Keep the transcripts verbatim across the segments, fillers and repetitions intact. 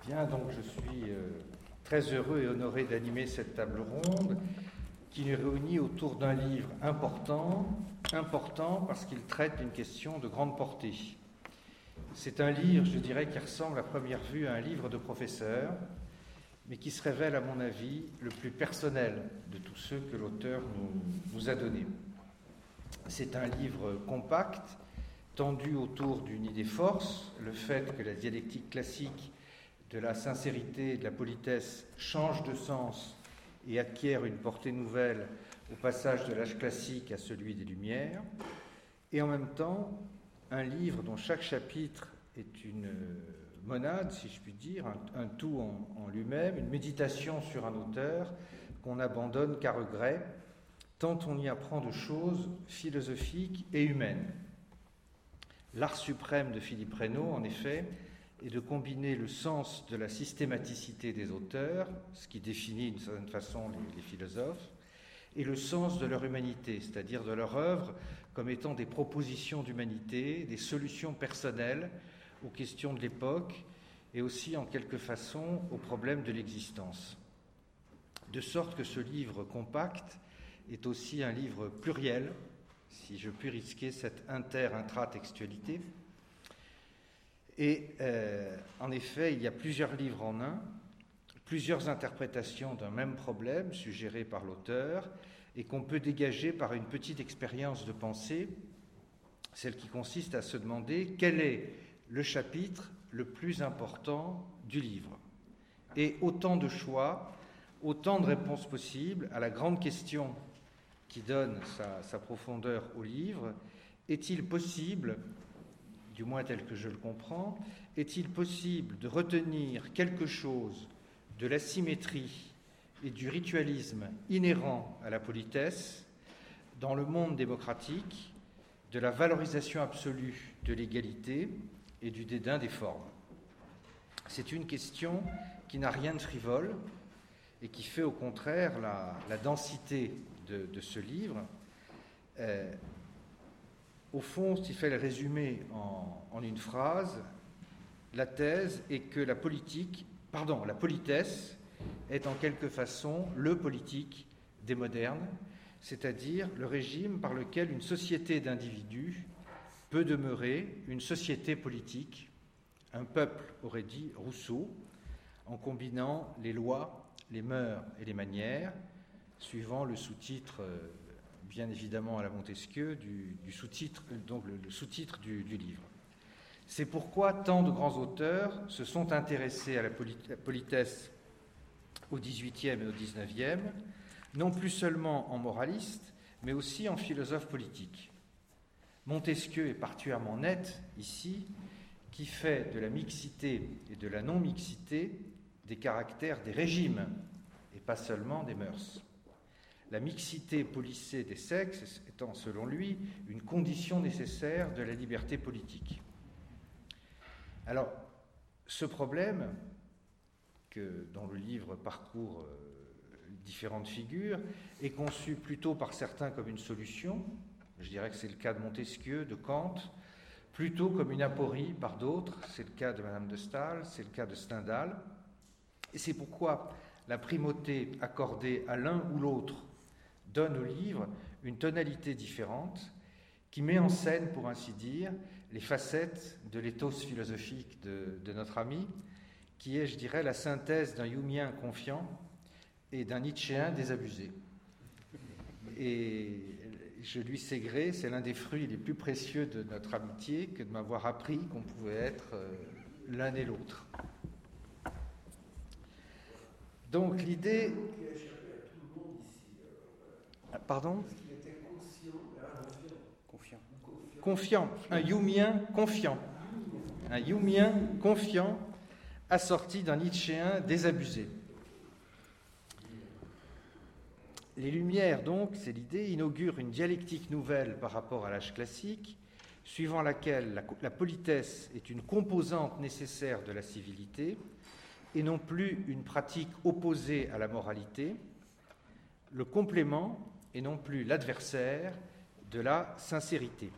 Bien, donc je suis euh, très heureux et honoré d'animer cette table ronde qui nous réunit autour d'un livre important, important parce qu'il traite d'une question de grande portée. C'est un livre, je dirais, qui ressemble à première vue à un livre de professeur, mais qui se révèle, à mon avis, le plus personnel de tous ceux que l'auteur nous, nous a donnés. C'est un livre compact, tendu autour d'une idée force, le fait que la dialectique classique de la sincérité et de la politesse change de sens et acquiert une portée nouvelle au passage de l'âge classique à celui des Lumières, et en même temps un livre dont chaque chapitre est une monade, si je puis dire, un, un tout en, en lui-même, une méditation sur un auteur qu'on n'abandonne qu'à regret, tant on y apprend de choses philosophiques et humaines. L'art suprême de Philippe Reynaud, en effet, est de combiner le sens de la systématicité des auteurs, ce qui définit d'une certaine façon les, les philosophes, et le sens de leur humanité, c'est-à-dire de leur œuvre comme étant des propositions d'humanité, des solutions personnelles aux questions de l'époque et aussi en quelque façon aux problèmes de l'existence. De sorte que ce livre compact est aussi un livre pluriel, si je puis risquer cette inter-intratextualité. Et euh, en effet, il y a plusieurs livres en un, plusieurs interprétations d'un même problème suggéré par l'auteur et qu'on peut dégager par une petite expérience de pensée, celle qui consiste à se demander quel est le chapitre le plus important du livre. Et autant de choix, autant de réponses possibles à la grande question qui donne sa, sa profondeur au livre. Est-il possible, du moins tel que je le comprends, est-il possible de retenir quelque chose de l'asymétrie et du ritualisme inhérent à la politesse dans le monde démocratique, de la valorisation absolue de l'égalité et du dédain des formes? C'est une question qui n'a rien de frivole et qui fait au contraire la, la densité de, de ce livre. Euh, Au fond, s'il fait le résumer en, en une phrase, la thèse est que la politique, pardon, la politesse est en quelque façon le politique des modernes, c'est-à-dire le régime par lequel une société d'individus peut demeurer une société politique, un peuple, aurait dit Rousseau, en combinant les lois, les mœurs et les manières, suivant le sous-titre bien évidemment à la Montesquieu, du, du sous-titre, donc le, le sous-titre du, du livre. C'est pourquoi tant de grands auteurs se sont intéressés à la politesse au dix-huitième et au dix-neuvième, non plus seulement en moraliste, mais aussi en philosophe politique. Montesquieu est particulièrement net ici, qui fait de la mixité et de la non-mixité des caractères des régimes, et pas seulement des mœurs. La mixité policée des sexes étant, selon lui, une condition nécessaire de la liberté politique. Alors, ce problème, que, dont le livre parcourt euh, différentes figures, est conçu plutôt par certains comme une solution, je dirais que c'est le cas de Montesquieu, de Kant, plutôt comme une aporie par d'autres, c'est le cas de Madame de Staël, c'est le cas de Stendhal, et c'est pourquoi la primauté accordée à l'un ou l'autre donne au livre une tonalité différente qui met en scène, pour ainsi dire, les facettes de l'éthos philosophique de, de notre ami, qui est, je dirais, la synthèse d'un Humien confiant et d'un Nietzschéen désabusé. Et je lui sais gré, c'est l'un des fruits les plus précieux de notre amitié que de m'avoir appris qu'on pouvait être euh, l'un et l'autre. Donc l'idée... Pardon ? Parce qu'il était conscient, Confiant. Confiant. Un Humien confiant. Un Humien confiant assorti d'un Nietzschéen désabusé. Les Lumières, donc, c'est l'idée, inaugurent une dialectique nouvelle par rapport à l'âge classique, suivant laquelle la, la politesse est une composante nécessaire de la civilité et non plus une pratique opposée à la moralité, le complément et non plus l'adversaire de la sincérité.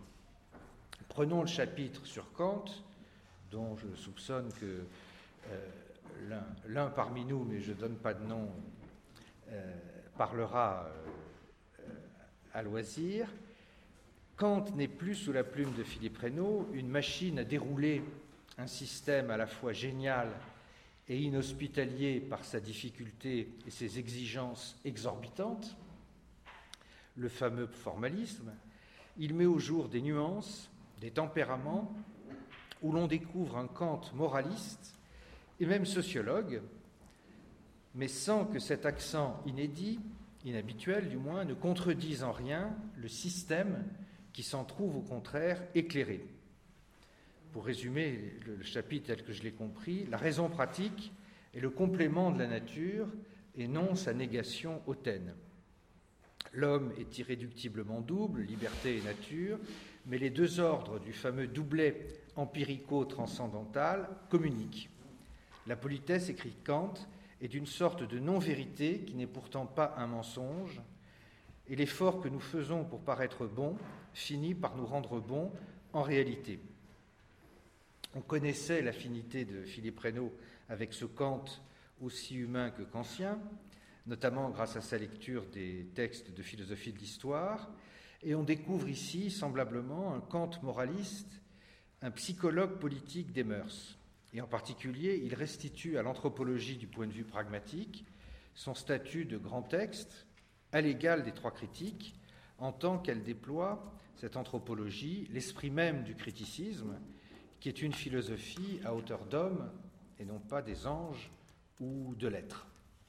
Prenons le chapitre sur Kant, dont je soupçonne que euh, l'un parmi nous, mais je ne donne pas de nom, euh, parlera euh, à loisir. Kant n'est plus sous la plume de Philippe Reynaud une machine à dérouler un système à la fois génial et inhospitalier par sa difficulté et ses exigences exorbitantes, le fameux formalisme. Il met au jour des nuances, des tempéraments, où l'on découvre un Kant moraliste et même sociologue, mais sans que cet accent inédit, inhabituel du moins, ne contredise en rien le système qui s'en trouve au contraire éclairé. Pour résumer le chapitre tel que je l'ai compris, la raison pratique est le complément de la nature et non sa négation hautaine. L'homme est irréductiblement double, liberté et nature, mais les deux ordres du fameux doublet empirico-transcendantal communiquent. La politesse, écrit Kant, est d'une sorte de non-vérité qui n'est pourtant pas un mensonge, et l'effort que nous faisons pour paraître bons finit par nous rendre bons en réalité. On connaissait l'affinité de Philippe Reynaud avec ce Kant aussi humain que kantien, notamment grâce à sa lecture des textes de philosophie de l'histoire, et on découvre ici, semblablement, un Kant moraliste, un psychologue politique des mœurs. Et en particulier, il restitue à l'anthropologie du point de vue pragmatique son statut de grand texte, à l'égal des trois critiques, en tant qu'elle déploie, cette anthropologie, l'esprit même du criticisme, qui est une philosophie à hauteur d'homme et non pas des anges ou de l'être.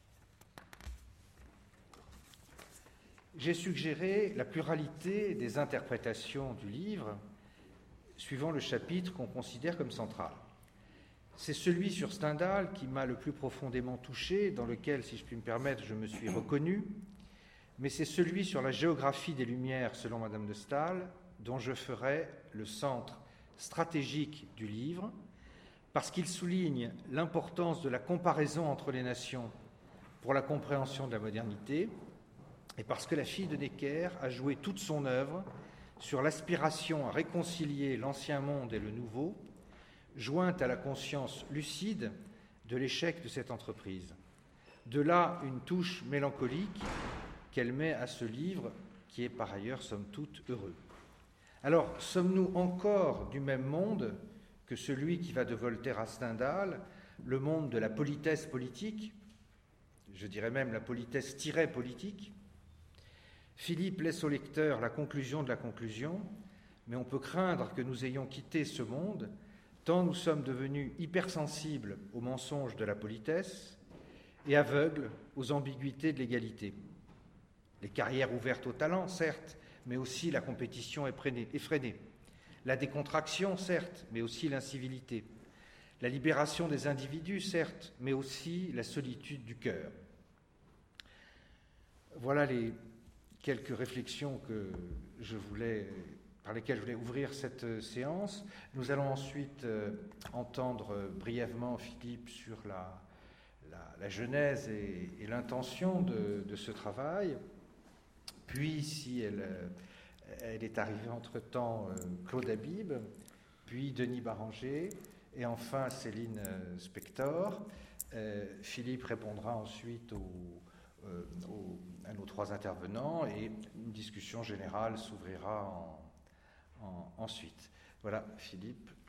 J'ai suggéré la pluralité des interprétations du livre suivant le chapitre qu'on considère comme central. C'est celui sur Stendhal qui m'a le plus profondément touché, dans lequel, si je puis me permettre, je me suis reconnu, mais c'est celui sur la géographie des Lumières selon Madame de Staël dont je ferai le centre stratégique du livre, parce qu'il souligne l'importance de la comparaison entre les nations pour la compréhension de la modernité, et parce que la fille de Necker a joué toute son œuvre sur l'aspiration à réconcilier l'ancien monde et le nouveau, jointe à la conscience lucide de l'échec de cette entreprise. De là une touche mélancolique qu'elle met à ce livre, qui est par ailleurs, somme toute, heureux. Alors, sommes-nous encore du même monde que celui qui va de Voltaire à Stendhal, le monde de la politesse politique, je dirais même la politesse tirée politique? Philippe laisse au lecteur la conclusion de la conclusion, mais on peut craindre que nous ayons quitté ce monde, tant nous sommes devenus hypersensibles aux mensonges de la politesse et aveugles aux ambiguïtés de l'égalité. Les carrières ouvertes au talent, certes, mais aussi la compétition effrénée. La décontraction, certes, mais aussi l'incivilité. La libération des individus, certes, mais aussi la solitude du cœur. Voilà les quelques réflexions que je voulais, par lesquelles je voulais ouvrir cette séance. Nous allons ensuite euh, entendre euh, brièvement Philippe sur la, la, la genèse et, et l'intention de, de ce travail. Puis, si elle, elle est arrivée entre-temps, euh, Claude Habib, puis Denis Baranger, et enfin Céline euh, Spector. Euh, Philippe répondra ensuite aux, euh, aux, à nos trois intervenants, et une discussion générale s'ouvrira en, en, ensuite. Voilà, Philippe.